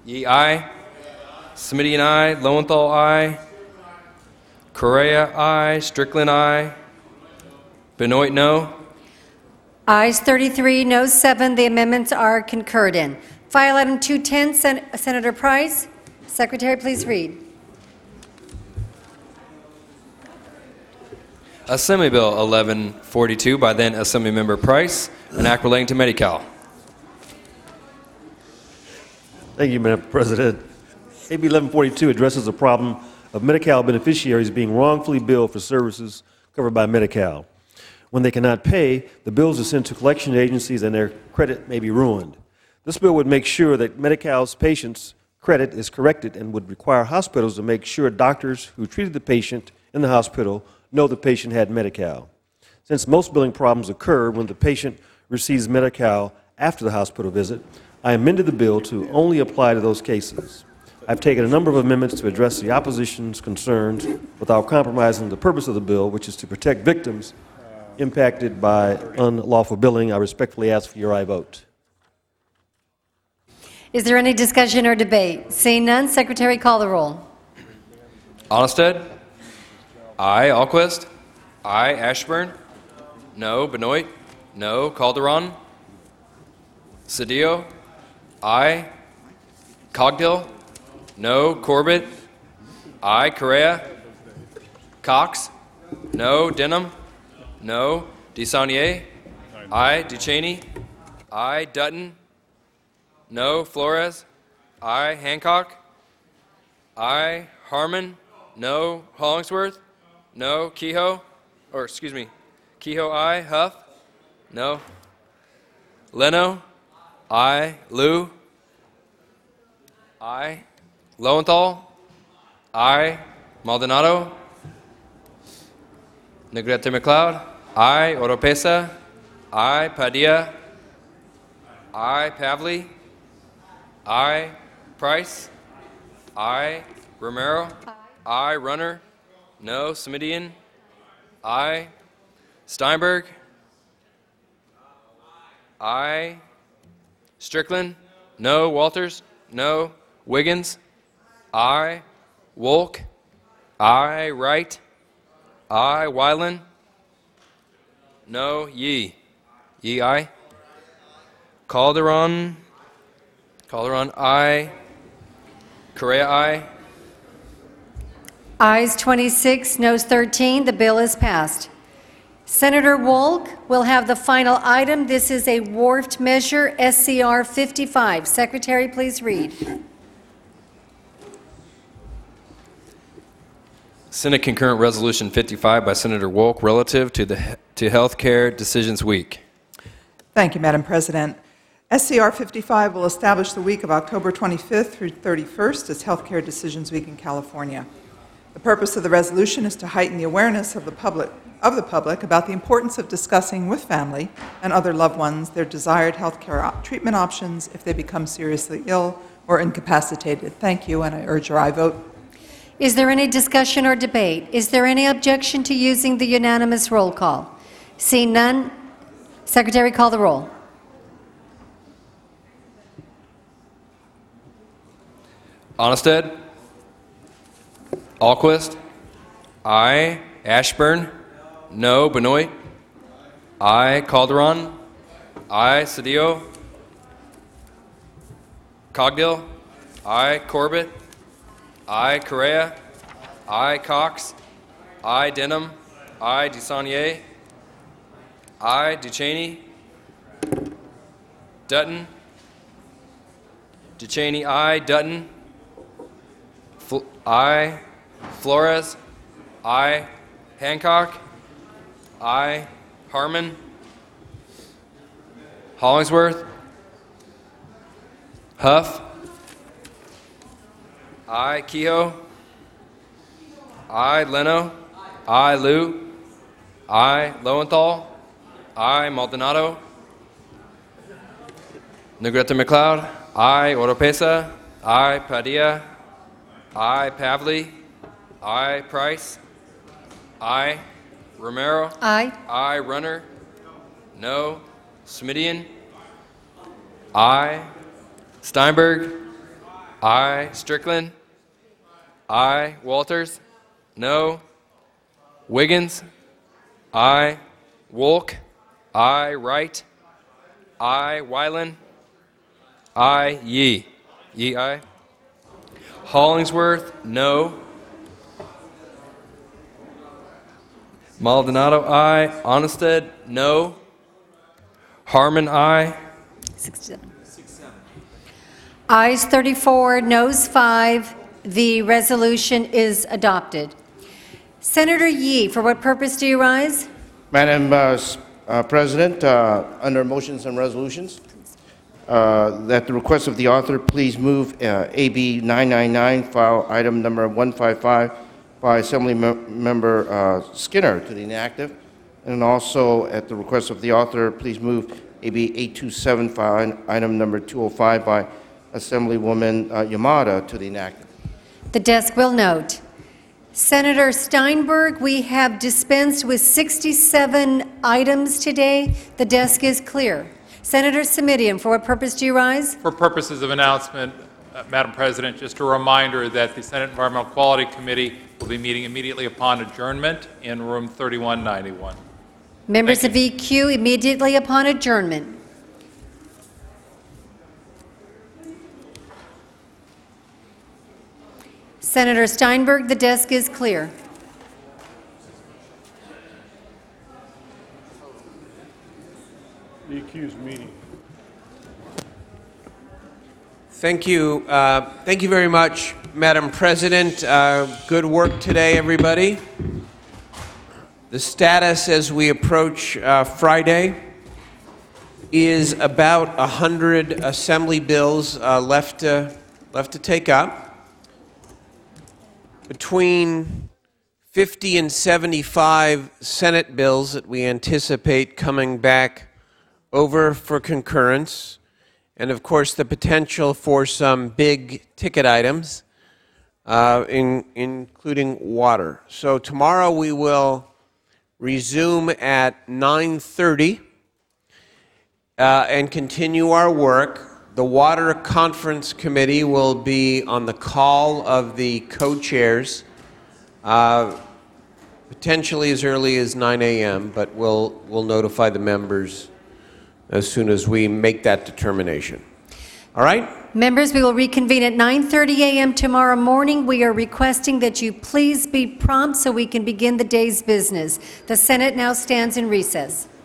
Yee, aye. Smitty, aye. Lowenthal, aye. Correa, aye. Strickland, aye. Benoit, no. Ayes 33, noes 7. The amendments are concurred in. File item 210, Senator Price. Secretary, please read. Assembly Bill 1142 by then Assemblymember Price, an act relating to Medi-Cal. Thank you, Madam President. AB 1142 addresses the problem of Medi-Cal beneficiaries being wrongfully billed for services covered by Medi-Cal. When they cannot pay, the bills are sent to collection agencies and their credit may be ruined. This bill would make sure that Medi-Cal's patients' credit is corrected and would require hospitals to make sure doctors who treated the patient in the hospital know the patient had Medi-Cal. Since most billing problems occur when the patient receives Medi-Cal after the hospital visit, I amended the bill to only apply to those cases. I've taken a number of amendments to address the opposition's concerns without compromising the purpose of the bill, which is to protect victims impacted by unlawful billing. I respectfully ask for your aye vote. Is there any discussion or debate? Seeing none, Secretary, call the roll. Onnested? Aye. Alquist? Aye. Ashburn? No. Benoit? No. Calderon? Cedillo? Aye. Cogdill? No. Corbett? Aye. Correa? Cox? No. Denham? No. DeSaulnier? Aye. Ducheney? Aye. Dutton? No. Flores? Aye. Hancock? Aye. Harmon? No. Hollingsworth? No. Kehoe? Kehoe, aye. Huff? No. Leno? Aye. Liu? Aye. Lowenthal? Aye. Maldonado? Negrete McLeod? Aye. Oropesa? Aye. Padilla? Aye. Pavley? Aye. Price? Aye. Romero? Aye. Runner? No. Smidian? Aye. Steinberg? Aye. Strickland? No. Walters? No. Wiggins? Aye. Wolk? Aye. Wright? Aye. Weiland? No. Yee? Yee, aye. Calderon? Aye. Correa, aye. Ayes 26, noes 13. The bill is passed. Senator Wolk will have the final item. This is a wharfed measure, SCR 55. Secretary, please read. Senate Concurrent Resolution 55 by Senator Wolk relative to Health Care Decisions Week. Thank you, Madam President. SCR 55 will establish the week of October 25th through 31st as Healthcare Decisions Week in California. The purpose of the resolution is to heighten the awareness of the public about the importance of discussing with family and other loved ones their desired healthcare treatment options if they become seriously ill or incapacitated. Thank you, and I urge your aye vote. Is there any discussion or debate? Is there any objection to using the unanimous roll call? Seeing none, Secretary, call the roll. Onnested? Alquist? Aye. Ashburn? No. Benoit? Aye. Calderon? Aye. Cedillo? Cogdill? Aye. Corbett? Aye. Correa? Aye. Cox? Aye. Denham? Aye. DeSaulnier? Aye. Ducheney? Dutton? Ducheney, aye. Dutton? Aye. Flores? Aye. Hancock? Aye. Harmon? Hollingsworth? Huff? Aye. Kehoe? Aye. Leno? Aye. Liu? Aye. Lowenthal? Aye. Maldonado? Negrete McLeod? Aye. Oropesa? Aye. Padilla? Aye. Pavley? Aye. Price? Aye. Romero? Aye. Aye. Runner? No. Smidian? Aye. Steinberg? I. Strickland. I. Walters. No. Wiggins. I. Wolk. I. Wright. I. Wyland. I. Yee. Yee, aye. Hollingsworth. No. Maldonado, aye. Onnested, no. Harmon, aye. 67. Ayes 34, noes 5. The resolution is adopted. Senator Yee, for what purpose do you rise? Madam President, under motions and resolutions, that the request of the author please move AB 999, file item number 155 by Assembly Member Skinner to the inactive, and also at the request of the author, please move AB 827, file item number 205 by Assemblywoman Yamada to the inactive. The desk will note. Senator Steinberg, we have dispensed with 67 items today. The desk is clear. Senator Simidian, for what purpose do you rise? For purposes of announcement, Madam President, just a reminder that the Senate Environmental Quality Committee will be meeting immediately upon adjournment in room 3191. Members of EQ, immediately upon adjournment. Senator Steinberg, the desk is clear. EQ's meeting. Thank you. Thank you very much, Madam President. Good work today, everybody. The status as we approach Friday is about 100 Assembly bills left to take up. Between 50 and 75 Senate bills that we anticipate coming back over for concurrence, and of course the potential for some big ticket items, including water. So tomorrow we will resume at 9:30 and continue our work. The Water Conference Committee will be on the call of the co-chairs, potentially as early as 9 a.m., but we'll notify the members as soon as we make that determination. All right? Members, we will reconvene at 9:30 a.m. tomorrow morning. We are requesting that you please be prompt so we can begin the day's business. The Senate now stands in recess.